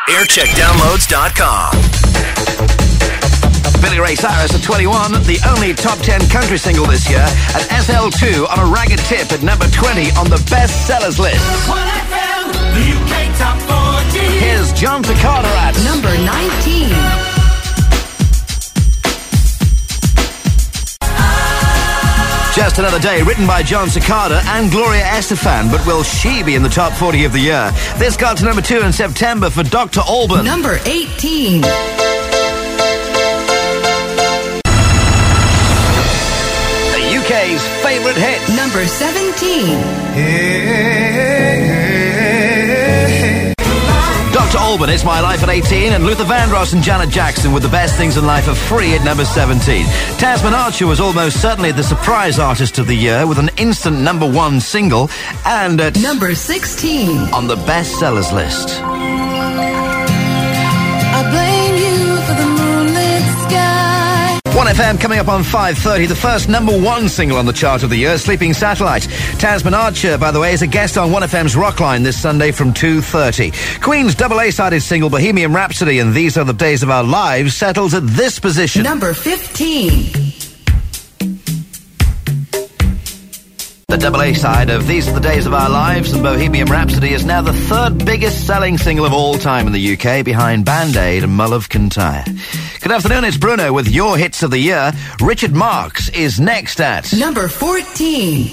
Aircheckdownloads.com. Billy Ray Cyrus at 21, the only top 10 country single this year, and SL2 on a ragged tip at number 20 on the best sellers list. 1FM, the UK Top 40. Here's John Cicada at number 19. Just Another Day, written by John Cicada and Gloria Estefan, but will she be in the top 40 of the year? This got to number 2 in September for Dr. Alban. Number 18. The UK's favourite hit. Number 17. Dr. Alban, It's My Life at 18, and Luther Vandross and Janet Jackson with The Best Things in Life Are Free at number 17. Tasman Archer was almost certainly the surprise artist of the year with an instant number 1 single, and at number 16 on the best sellers list. I blame you for the moonlit sky. 1FM coming up on 5:30, the first number 1 single on the chart of the year, Sleeping Satellite. Tasman Archer, by the way, is a guest on 1FM's Rockline this Sunday from 2:30. Queen's double A-sided single Bohemian Rhapsody and These Are the Days of Our Lives settles at this position. Number 15. The double A-side of These Are the Days of Our Lives and Bohemian Rhapsody is now the third biggest selling single of all time in the UK, behind Band-Aid and Mull of Kintyre. Good afternoon, it's Bruno with your hits of the year. Richard Marx is next at number 14.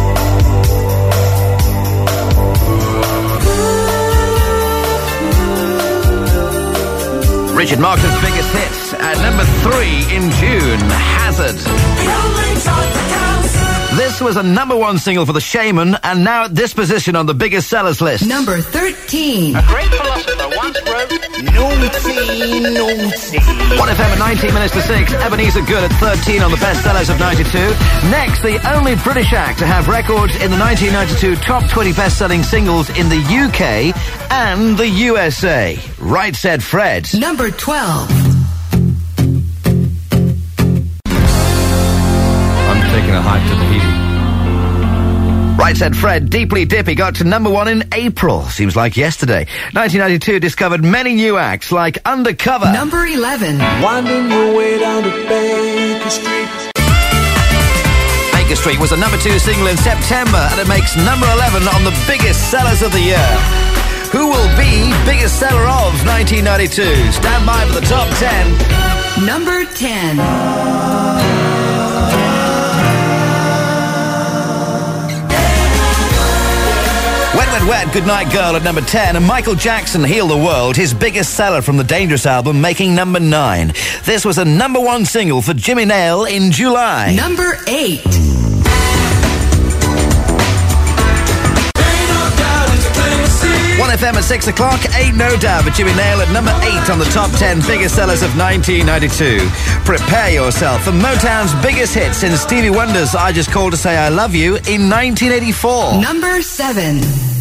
Richard Marx's biggest hits at number 3 in June, Hazard. This was a number 1 single for The Shaman, and now at this position on the biggest sellers list. Number 13. A great philosopher once wrote, Naughty, naughty. 1FM at 19 minutes to 6, Ebenezer Goode at 13 on the best sellers of 92. Next, the only British act to have records in the 1992 top 20 best-selling singles in the UK and the USA. Right Said Fred. Number 12. Taking a hike to Tahiti. Right Said Fred, Deeply Dippy got to number 1 in April. Seems like yesterday. 1992 discovered many new acts like Undercover. Number 11. Winding your way down to Baker Street. Baker Street was a number 2 single in September, and it makes number 11 on the biggest sellers of the year. Who will be biggest seller of 1992? Stand by for the top 10. Number 10. Wet Wet, Goodnight Girl at number 10, and Michael Jackson, Heal the World, his biggest seller from the Dangerous album, making number 9. This was a number 1 single for Jimmy Nail in July. Number 8. 1FM at 6 o'clock, Ain't No Doubt for Jimmy Nail at number 8 on the top 10 biggest sellers of 1992. Prepare yourself for Motown's biggest hit since Stevie Wonder's I Just Called to Say I Love You in 1984. Number 7.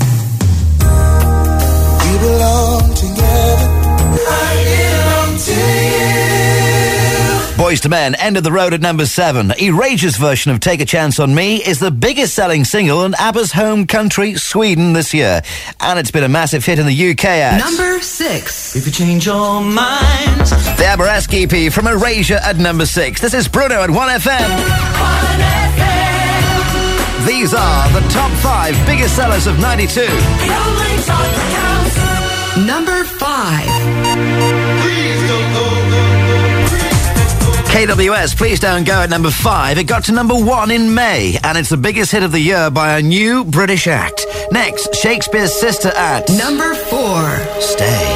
We belong together. I belong to you. Boyz II Men, End of the Road at number 7. Erasures' version of Take a Chance on Me is the biggest selling single in ABBA's home country, Sweden, this year. And it's been a massive hit in the UK at number 6. If you change your mind. The ABBA-esque EP from Erasure at number 6. This is Bruno at 1FM. 1FM. These are the top 5 biggest sellers of 92. The only top that counts. Number 5. Please don't go. KWS, Please Don't Go at number 5. It got to number 1 in May, and it's the biggest hit of the year by a new British act. Next, Shakespeare's Sister at number 4. Stay.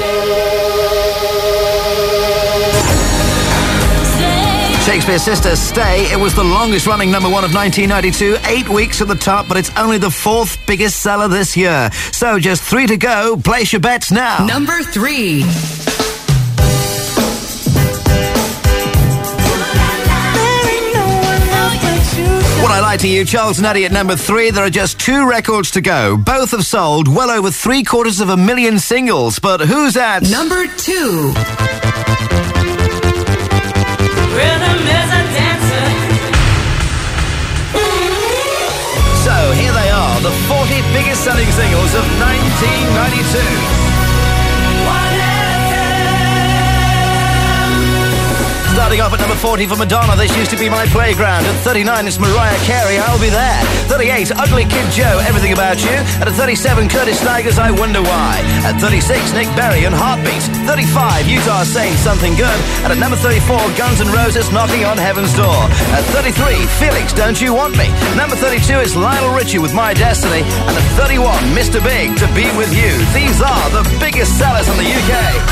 Shakespeare's Sister, Stay. It was the longest running number 1 of 1992, 8 weeks at the top, but it's only the 4th biggest seller this year. So just 3 to go. Place your bets now. Number 3. What I Lie to You, Charles and Eddie at number 3. There are just 2 records to go. Both have sold well over 750,000 singles. But who's at number 2? Rhythm is a dancer. So here they are, the 40 biggest selling singles of 1992. Number 40 for Madonna, This Used to Be My Playground. At 39, it's Mariah Carey, I'll Be There. 38, Ugly Kid Joe, Everything About You. And at 37, Curtis Stigers, I Wonder Why. At 36, Nick Berry and Heartbeat. 35, Utah Saints, Something Good. And at number 34, Guns N' Roses, Knocking on Heaven's Door. At 33, Felix, Don't You Want Me. Number 32 is Lionel Richie with My Destiny. And at 31, Mr. Big, To Be With You. These are the biggest sellers in the UK.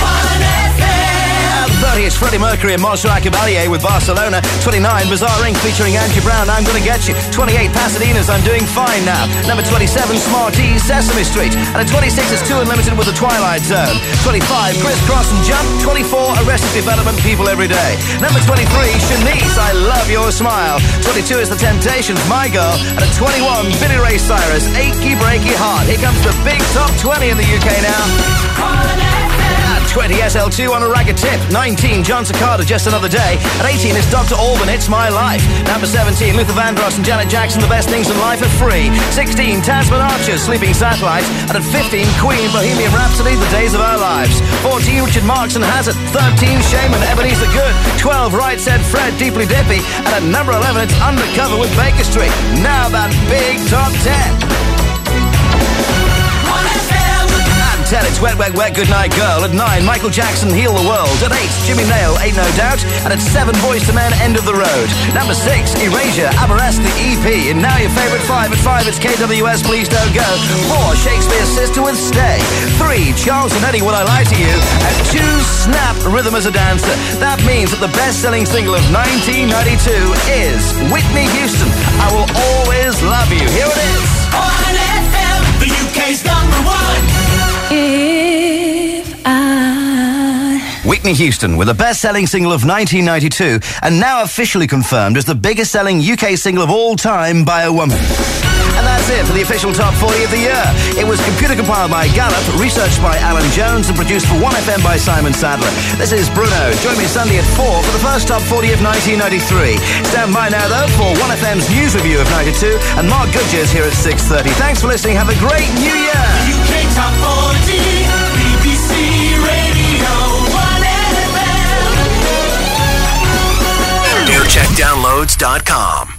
At 30, it's Freddie Mercury and Montserrat Caballé with Barcelona. 29, Bizarre Inc. featuring Angie Brown, I'm Gonna Get You. 28, Pasadena's I'm Doing Fine Now. Number 27, Smarties, Sesame Street. And at 26, it's 2 Unlimited with The Twilight Zone. 25, Criss Cross and Jump. 24, Arrested Development, People Every Day. Number 23, Shanice, I Love Your Smile. 22 is The Temptations, My Girl. And at 21, Billy Ray Cyrus, Achy Breaky Heart. Here comes the big top 20 in the UK now. 20, SL2 on a ragged tip. 19, John Cicada, Just Another Day. At 18, it's Dr. Alban, It's My Life. Number 17, Luther Vandross and Janet Jackson, The Best Things in Life Are Free. 16, Tasman Archer, Sleeping Satellite. And at 15, Queen, Bohemian Rhapsody, The Days of Our Lives. 14, Richard Marx and Hazard. 13, Shaman, Ebenezer Good. 12, Right Said Fred, Deeply Dippy. And at number 11, it's Undercover with Baker Street. Now that big top 10. 10, it's Wet, Wet, Wet, Goodnight Girl. At 9, Michael Jackson, Heal the World. At 8, Jimmy Nail, Ain't No Doubt. And at 7, Boyz II Men, End of the Road. Number 6, Erasure, Aberrest, the EP. And now your favourite 5. At 5, it's KWS, Please Don't Go. 4, Shakespeare's Sister with Stay. 3, Charles and Eddie, Will I Lie to You. At 2, Snap, Rhythm as a Dancer. That means that the best-selling single of 1992 is Whitney Houston, I Will Always Love You. Here it is. On FM, the UK's number 1. If I... Whitney Houston with the best-selling single of 1992 and now officially confirmed as the biggest-selling UK single of all time by a woman. And that's it for the official Top 40 of the year. It was computer-compiled by Gallup, researched by Alan Jones and produced for 1FM by Simon Sadler. This is Bruno. Join me Sunday at 4 for the first Top 40 of 1993. Stand by now, though, for 1FM's news review of 92 and Mark Goodyear's here at 6:30. Thanks for listening. Have a great New Year. UK Top 40, BBC Radio 1FM. AirCheckDownloads.com.